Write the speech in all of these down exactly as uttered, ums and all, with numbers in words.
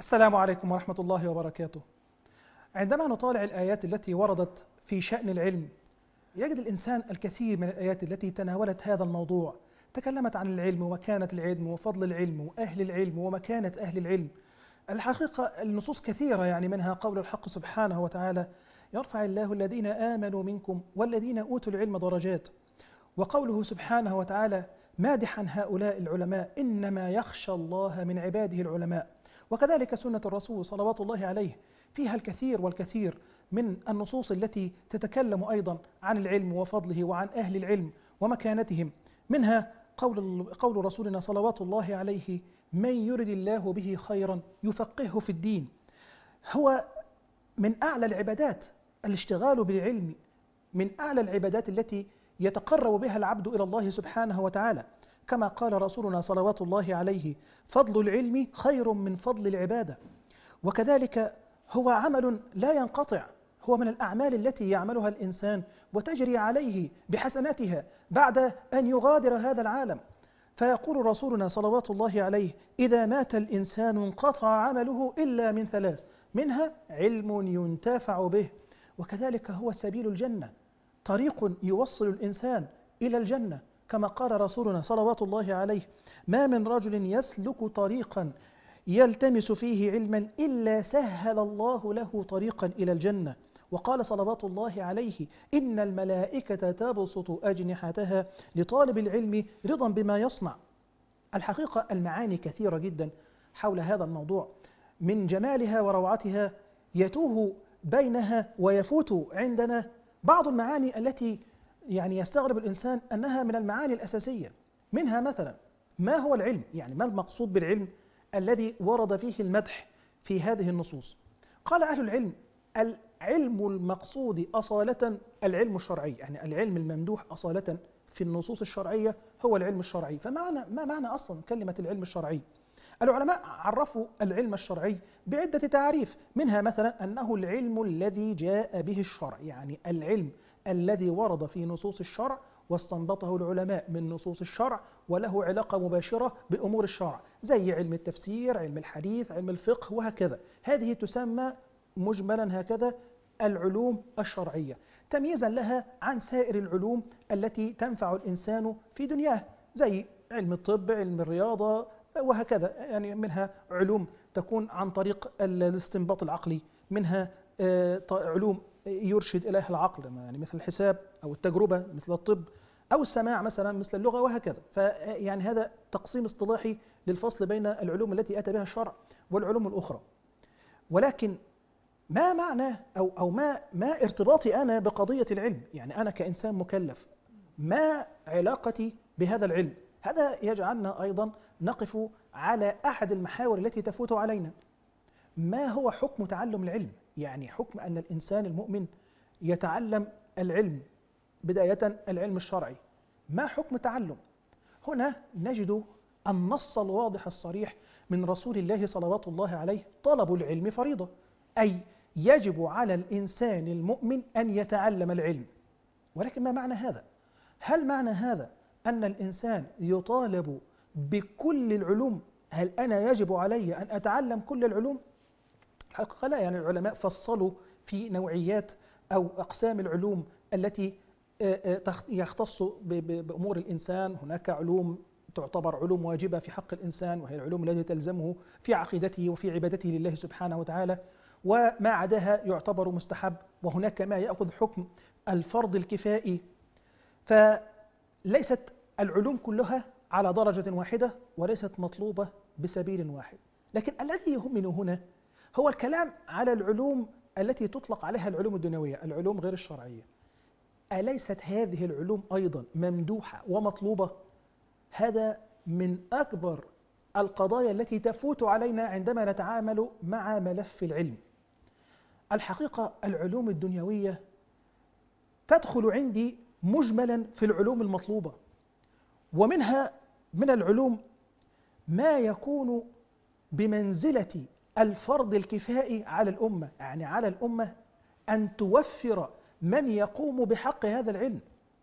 السلام عليكم ورحمة الله وبركاته. عندما نطالع الآيات التي وردت في شأن العلم يجد الإنسان الكثير من الآيات التي تناولت هذا الموضوع، تكلمت عن العلم ومكانة العلم وفضل العلم وأهل العلم ومكانة أهل العلم. الحقيقة النصوص كثيرة، يعني منها قول الحق سبحانه وتعالى: يرفع الله الذين آمنوا منكم والذين أوتوا العلم درجات، وقوله سبحانه وتعالى مادحا هؤلاء العلماء: إنما يخشى الله من عباده العلماء. وكذلك سنة الرسول صلوات الله عليه فيها الكثير والكثير من النصوص التي تتكلم أيضا عن العلم وفضله وعن أهل العلم ومكانتهم، منها قول قول رسولنا صلوات الله عليه: من يرد الله به خيرا يفقهه في الدين. هو من أعلى العبادات الاشتغال بالعلم، من أعلى العبادات التي يتقرب بها العبد إلى الله سبحانه وتعالى، كما قال رسولنا صلوات الله عليه: فضل العلم خير من فضل العبادة. وكذلك هو عمل لا ينقطع، هو من الأعمال التي يعملها الإنسان وتجري عليه بحسناتها بعد أن يغادر هذا العالم. فيقول رسولنا صلوات الله عليه: إذا مات الإنسان انقطع عمله إلا من ثلاث، منها علم ينتفع به. وكذلك هو سبيل الجنة، طريق يوصل الإنسان إلى الجنة، كما قال رسولنا صلوات الله عليه: ما من رجل يسلك طريقا يلتمس فيه علما إلا سهل الله له طريقا إلى الجنة. وقال صلوات الله عليه: إن الملائكة تبسط أجنحتها لطالب العلم رضا بما يصنع. الحقيقة المعاني كثيرة جدا حول هذا الموضوع، من جمالها وروعتها يتوه بينها ويفوت عندنا بعض المعاني التي يعني يستغرب الإنسان أنها من المعاني الأساسية. منها مثلا: ما هو العلم؟ يعني ما المقصود بالعلم الذي ورد فيه المدح في هذه النصوص؟ قال أهل العلم: العلم المقصود أصالة العلم الشرعي، يعني العلم الممدوح أصالة في النصوص الشرعية هو العلم الشرعي. فمعنى ما معنى أصلا كلمة العلم الشرعي؟ العلماء عرفوا العلم الشرعي بعدة تعريف، منها مثلا أنه العلم الذي جاء به الشرع، يعني العلم الذي ورد في نصوص الشرع واستنبطه العلماء من نصوص الشرع وله علاقة مباشرة بأمور الشرع، زي علم التفسير، علم الحديث، علم الفقه وهكذا. هذه تسمى مجملا هكذا العلوم الشرعية، تمييزا لها عن سائر العلوم التي تنفع الإنسان في دنياه، زي علم الطب، علم الرياضة وهكذا. يعني منها علوم تكون عن طريق الاستنباط العقلي، منها علوم يرشد إليها العقل، يعني مثل الحساب أو التجربة مثل الطب، أو السماع مثلا مثل اللغة وهكذا. فيعني هذا تقسيم اصطلاحي للفصل بين العلوم التي أتى بها الشرع والعلوم الأخرى. ولكن ما معنى أو أو ما ما ارتباطي أنا بقضية العلم؟ يعني أنا كإنسان مكلف ما علاقتي بهذا العلم؟ هذا يجعلنا أيضا نقف على أحد المحاور التي تفوت علينا. ما هو حكم تعلم العلم؟ يعني حكم أن الإنسان المؤمن يتعلم العلم، بداية العلم الشرعي، ما حكم تعلم؟ هنا نجد النص الواضح الصريح من رسول الله صلوات الله عليه: طلب العلم فريضة، أي يجب على الإنسان المؤمن أن يتعلم العلم. ولكن ما معنى هذا؟ هل معنى هذا أن الإنسان يطالب بكل العلوم؟ هل أنا يجب علي أن أتعلم كل العلوم؟ الحقيقة لا. يعني العلماء فصلوا في نوعيات أو أقسام العلوم التي يختص بأمور الإنسان. هناك علوم تعتبر علوم واجبة في حق الإنسان، وهي العلوم التي تلزمه في عقيدته وفي عبادته لله سبحانه وتعالى، وما عداها يعتبر مستحب. وهناك ما يأخذ حكم الفرض الكفائي. فليست العلوم كلها على درجة واحدة وليست مطلوبة بسبيل واحد. لكن الذي يهمنا هنا هو الكلام على العلوم التي تطلق عليها العلوم الدنيوية، العلوم غير الشرعية. أليست هذه العلوم أيضا ممدوحة ومطلوبة؟ هذا من أكبر القضايا التي تفوت علينا عندما نتعامل مع ملف العلم. الحقيقة العلوم الدنيوية تدخل عندي مجملا في العلوم المطلوبة، ومنها من العلوم ما يكون بمنزلة الفرض الكفائي على الأمة، يعني على الأمة أن توفر من يقوم بحق هذا العلم.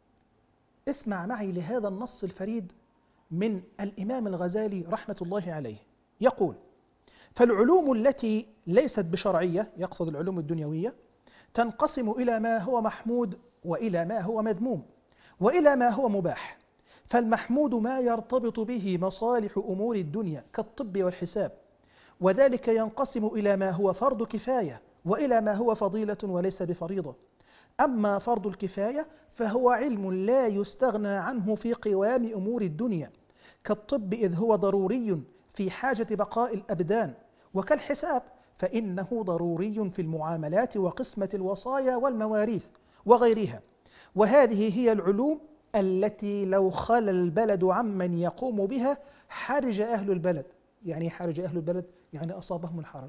اسمع معي لهذا النص الفريد من الإمام الغزالي رحمة الله عليه، يقول: فالعلوم التي ليست بشرعية، يقصد العلوم الدنيوية، تنقسم إلى ما هو محمود وإلى ما هو مذموم وإلى ما هو مباح. فالمحمود ما يرتبط به مصالح أمور الدنيا كالطب والحساب، وذلك ينقسم إلى ما هو فرض كفاية وإلى ما هو فضيلة وليس بفريضة. أما فرض الكفاية فهو علم لا يستغنى عنه في قوام أمور الدنيا كالطب، إذ هو ضروري في حاجة بقاء الأبدان، وكالحساب فإنه ضروري في المعاملات وقسمة الوصايا والمواريث وغيرها. وهذه هي العلوم التي لو خلا البلد عمن يقوم بها حرج أهل البلد. يعني حرج أهل البلد يعني أصابهم الحرج.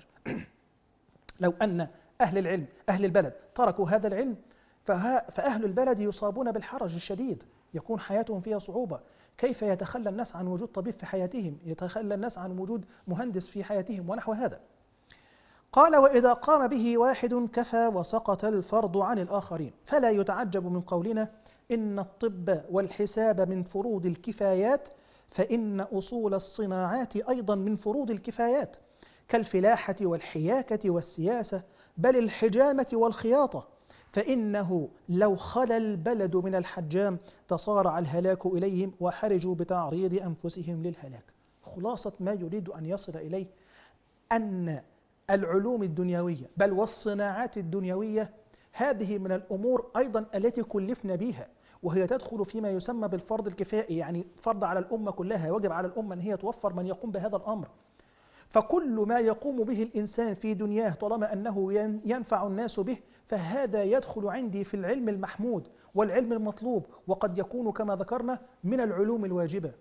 لو أن أهل العلم أهل البلد تركوا هذا العلم فأهل البلد يصابون بالحرج الشديد، يكون حياتهم فيها صعوبة. كيف يتخلى الناس عن وجود طبيب في حياتهم، يتخلى الناس عن وجود مهندس في حياتهم ونحو هذا. قال: وإذا قام به واحد كفى وسقط الفرض عن الآخرين. فلا يتعجب من قولنا إن الطب والحساب من فروض الكفايات، فإن أصول الصناعات أيضا من فروض الكفايات كالفلاحة والحياكة والسياسة، بل الحجامة والخياطة، فإنه لو خلا البلد من الحجام تصارع الهلاك إليهم وحرجوا بتعريض أنفسهم للهلاك. خلاصة ما يريد أن يصل إليه أن العلوم الدنيوية بل والصناعات الدنيوية هذه من الأمور أيضا التي كلفنا بها، وهي تدخل فيما يسمى بالفرض الكفائي، يعني فرض على الأمة كلها، وجب على الأمة أن هي توفر من يقوم بهذا الأمر. فكل ما يقوم به الإنسان في دنياه طالما أنه ينفع الناس به فهذا يدخل عندي في العلم المحمود والعلم المطلوب، وقد يكون كما ذكرنا من العلوم الواجبة.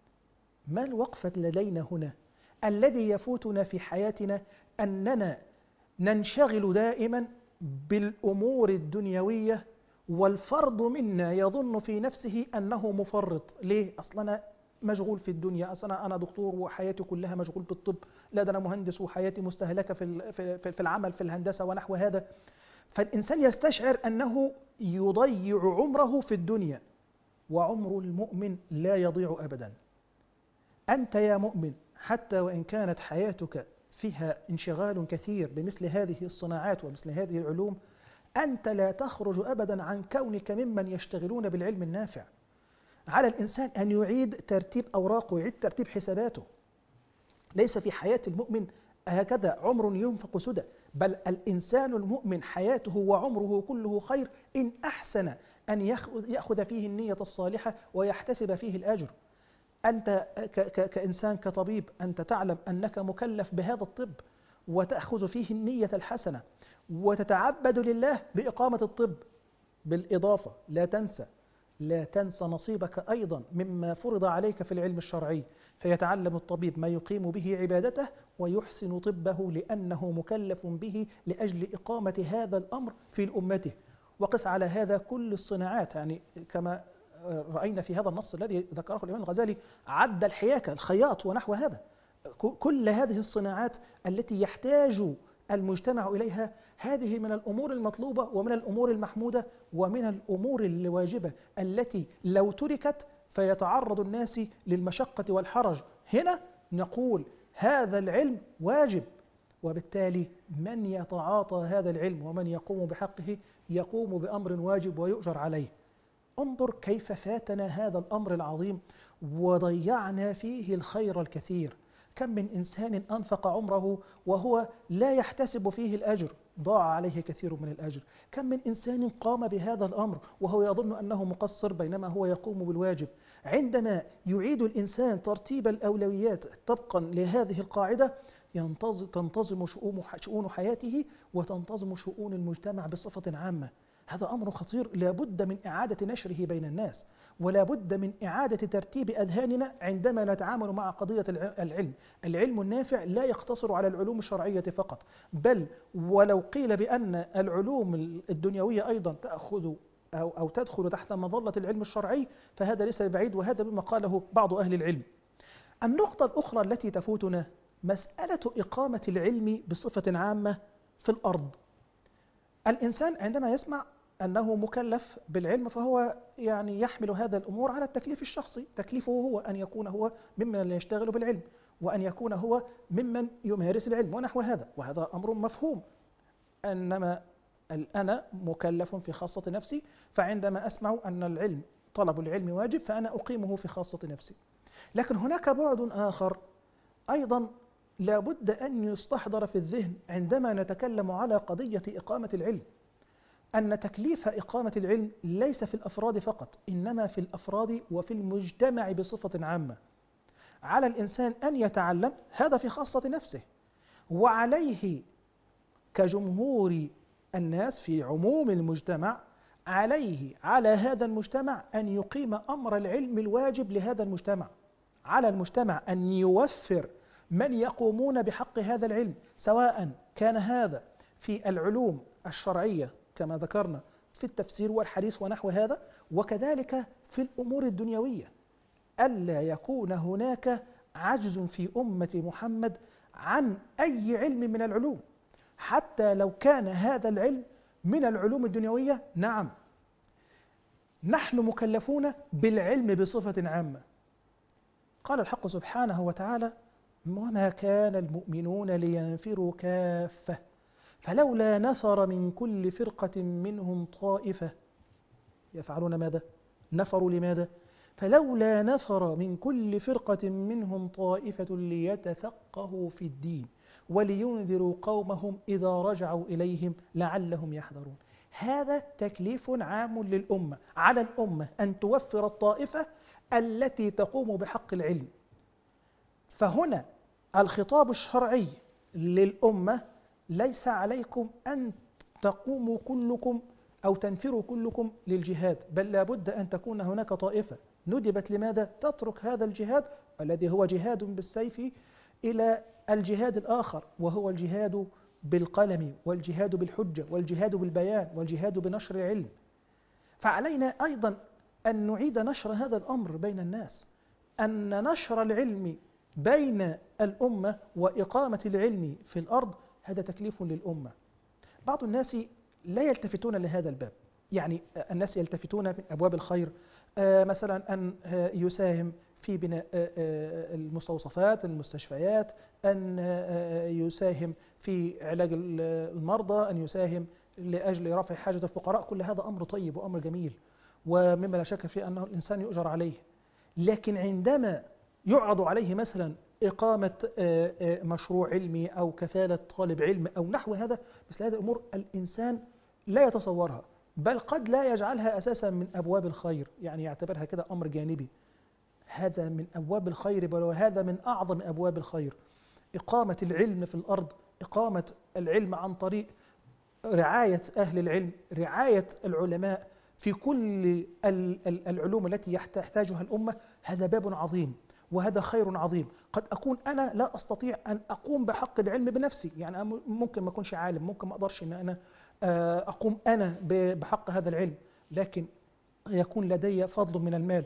ما الوقفة لدينا هنا؟ الذي يفوتنا في حياتنا أننا ننشغل دائما بالأمور الدنيوية، والفرد منا يظن في نفسه أنه مفرط. ليه؟ أصلا مشغول في الدنيا، أصلا أنا دكتور وحياتي كلها مشغول بالطب، لا ده أنا مهندس وحياتي مستهلكة في في العمل في الهندسة ونحو هذا. فالإنسان يستشعر أنه يضيع عمره في الدنيا، وعمر المؤمن لا يضيع أبدا. أنت يا مؤمن حتى وإن كانت حياتك فيها انشغال كثير بمثل هذه الصناعات ومثل هذه العلوم، أنت لا تخرج أبدا عن كونك ممن يشتغلون بالعلم النافع. على الإنسان أن يعيد ترتيب أوراقه ويعيد ترتيب حساباته. ليس في حياة المؤمن هكذا عمر ينفق سدى، بل الإنسان المؤمن حياته وعمره كله خير إن أحسن أن يأخذ فيه النية الصالحة ويحتسب فيه الأجر. أنت كإنسان كطبيب أنت تعلم أنك مكلف بهذا الطب، وتأخذ فيه النية الحسنة وتتعبد لله بإقامة الطب. بالإضافة لا تنسى لا تنسى نصيبك أيضا مما فرض عليك في العلم الشرعي، فيتعلم الطبيب ما يقيم به عبادته ويحسن طبه لأنه مكلف به لأجل إقامة هذا الأمر في أمته. وقس على هذا كل الصناعات، يعني كما رأينا في هذا النص الذي ذكره الإمام الغزالي عد الحياكة الخياط ونحو هذا. كل هذه الصناعات التي يحتاج المجتمع إليها هذه من الأمور المطلوبة ومن الأمور المحمودة ومن الأمور الواجبة التي لو تركت فيتعرض الناس للمشقة والحرج. هنا نقول هذا العلم واجب، وبالتالي من يتعاطى هذا العلم ومن يقوم بحقه يقوم بأمر واجب ويؤجر عليه. انظر كيف فاتنا هذا الأمر العظيم وضيعنا فيه الخير الكثير. كم من إنسان أنفق عمره وهو لا يحتسب فيه الأجر، ضاع عليه كثير من الأجر. كم من إنسان قام بهذا الأمر وهو يظن أنه مقصر بينما هو يقوم بالواجب. عندما يعيد الإنسان ترتيب الأولويات طبقا لهذه القاعدة تنتظم شؤون حياته وتنتظم شؤون المجتمع بصفة عامة. هذا أمر خطير لا بد من إعادة نشره بين الناس، ولا بد من إعادة ترتيب أذهاننا عندما نتعامل مع قضية العلم. العلم النافع لا يقتصر على العلوم الشرعية فقط، بل ولو قيل بأن العلوم الدنيوية أيضا تأخذ أو, أو تدخل تحت مظلة العلم الشرعي فهذا ليس بعيد، وهذا بما قاله بعض أهل العلم. النقطة الأخرى التي تفوتنا مسألة إقامة العلم بصفة عامة في الأرض. الإنسان عندما يسمع أنه مكلف بالعلم فهو يعني يحمل هذا الأمور على التكليف الشخصي، تكليفه هو أن يكون هو ممن يشتغل بالعلم، وأن يكون هو ممن يمارس العلم ونحو هذا، وهذا أمر مفهوم. أنما أنا مكلف في خاصة نفسي، فعندما أسمع أن العلم طلب العلم واجب فأنا أقيمه في خاصة نفسي. لكن هناك بعد آخر أيضا لا بد أن يستحضر في الذهن عندما نتكلم على قضية إقامة العلم، أن تكليف إقامة العلم ليس في الأفراد فقط، إنما في الأفراد وفي المجتمع بصفة عامة. على الإنسان أن يتعلم، هذا في خاصة نفسه، وعليه كجمهور الناس في عموم المجتمع، عليه على هذا المجتمع أن يقيم أمر العلم الواجب لهذا المجتمع. على المجتمع أن يوفر من يقومون بحق هذا العلم، سواء كان هذا في العلوم الشرعية كما ذكرنا في التفسير والحديث ونحو هذا، وكذلك في الأمور الدنيوية، ألا يكون هناك عجز في أمة محمد عن أي علم من العلوم، حتى لو كان هذا العلم من العلوم الدنيوية. نعم، نحن مكلفون بالعلم بصفة عامة. قال الحق سبحانه وتعالى: وما كان المؤمنون لينفروا كافة فلولا نفر من كل فرقة منهم طائفة يفعلون ماذا؟ نفروا لماذا؟ فلولا نفر من كل فرقة منهم طائفة ليتفقهوا في الدين ولينذروا قومهم إذا رجعوا إليهم لعلهم يحذرون. هذا تكليف عام للأمة، على الأمة أن توفر الطائفة التي تقوم بحق العلم. فهنا الخطاب الشرعي للأمة: ليس عليكم أن تقوموا كلكم أو تنفروا كلكم للجهاد، بل لابد أن تكون هناك طائفة ندبت لماذا؟ تترك هذا الجهاد الذي هو جهاد بالسيف إلى الجهاد الآخر، وهو الجهاد بالقلم والجهاد بالحجة والجهاد بالبيان والجهاد بنشر العلم. فعلينا أيضا أن نعيد نشر هذا الأمر بين الناس، أن نشر العلم بين الأمة وإقامة العلم في الأرض هذا تكليف للأمة. بعض الناس لا يلتفتون لهذا الباب، يعني الناس يلتفتون من أبواب الخير، مثلا أن يساهم في بناء المستوصفات، المستشفيات، أن يساهم في علاج المرضى، أن يساهم لأجل رفع حاجة الفقراء. كل هذا أمر طيب وأمر جميل، ومما لا شك فيه أنه الإنسان يؤجر عليه. لكن عندما يعرض عليه مثلا إقامة مشروع علمي أو كفالة طالب علم أو نحو هذا، مثل هذه الأمور الإنسان لا يتصورها، بل قد لا يجعلها أساسا من أبواب الخير، يعني يعتبرها كده أمر جانبي. هذا من أبواب الخير، بل وهذا من أعظم أبواب الخير. إقامة العلم في الأرض، إقامة العلم عن طريق رعاية أهل العلم، رعاية العلماء في كل العلوم التي تحتاجها الأمة، هذا باب عظيم وهذا خير عظيم. قد أكون أنا لا أستطيع أن أقوم بحق العلم بنفسي، يعني ممكن ما أكونش عالم، ممكن ما أقدرش أن أنا أقوم أنا بحق هذا العلم، لكن يكون لدي فضل من المال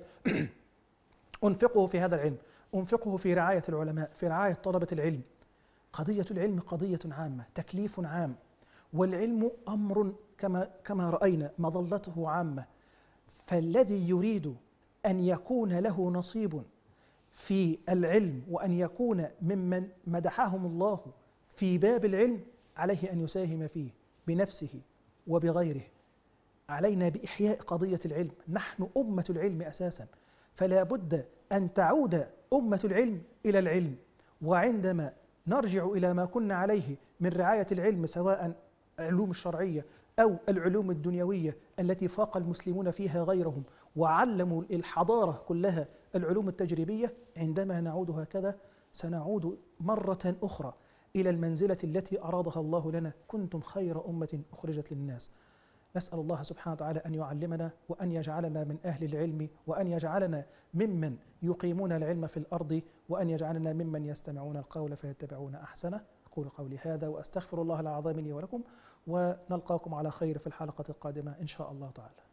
أنفقه في هذا العلم، أنفقه في رعاية العلماء، في رعاية طلبة العلم. قضية العلم قضية عامة، تكليف عام، والعلم أمر كما كما رأينا مظلته عامة. فالذي يريد أن يكون له نصيب في العلم وأن يكون ممن مدحهم الله في باب العلم، عليه أن يساهم فيه بنفسه وبغيره. علينا بإحياء قضية العلم، نحن أمة العلم أساسا، فلا بد أن تعود أمة العلم إلى العلم. وعندما نرجع إلى ما كنا عليه من رعاية العلم، سواء العلوم الشرعية أو العلوم الدنيوية التي فاق المسلمون فيها غيرهم وعلموا الحضارة كلها العلوم التجريبية، عندما نعود هكذا سنعود مرة أخرى إلى المنزلة التي أرادها الله لنا: كنتم خير أمة أخرجت للناس. نسأل الله سبحانه وتعالى أن يعلمنا وأن يجعلنا من أهل العلم، وأن يجعلنا ممن يقيمون العلم في الأرض، وأن يجعلنا ممن يستمعون القول فيتبعون أحسنه. أقول قولي هذا وأستغفر الله العظيم لي ولكم، ونلقاكم على خير في الحلقة القادمة إن شاء الله تعالى.